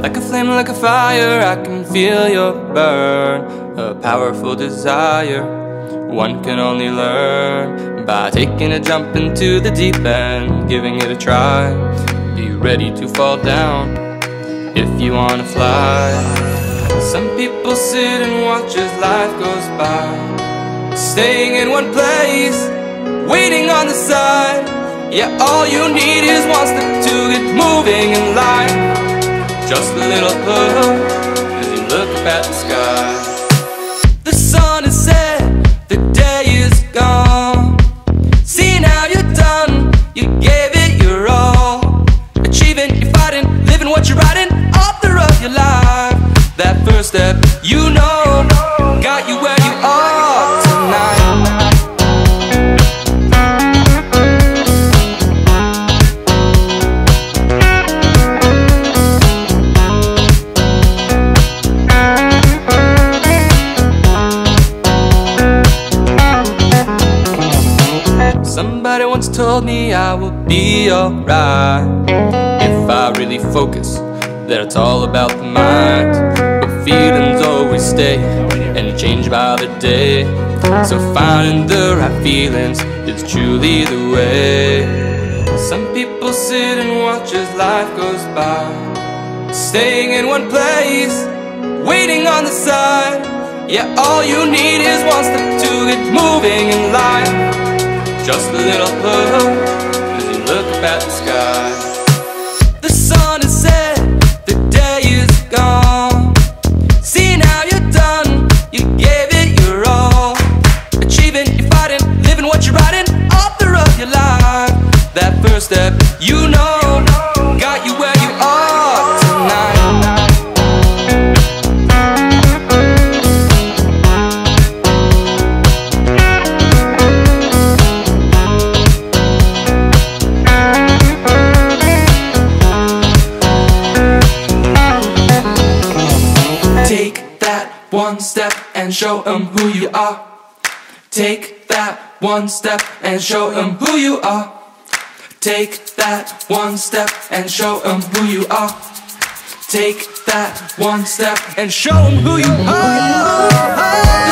Like a flame, like a fire, I can feel your burn. A powerful desire, one can only learn by taking a jump into the deep end, giving it a try. Be ready to fall down if you wanna fly. Some people sit and watch as life goes by, staying in one place, waiting on the side. Yeah, all you need is one step to get moving in life. Just a little push as you look up at the sky. The sun is set, the day is gone. See, now you're done, you gave it your all. Achieving, you're fighting, living what you're writing, author of your life. That first step, you know, got you where you are tonight. Somebody once told me I will be alright if I really focus, that it's all about the mind. But feelings always stay and change by the day, so finding the right feelings is truly the way. Some people sit and watch as life goes by, staying in one place, waiting on the side. Yeah, all you need is one step to get moving in life. Just a little push as you look up at the sky. The sun is set, the day is gone. See, now you're done, you gave it your all. Achieving, you're fighting, living what you're writing, author of your life. That first step, you know, got you where you are tonight. Take that one step and show them who you are. Take that one step and show them who you are. Take that one step and show them who you are. Take that one step and show them who you are.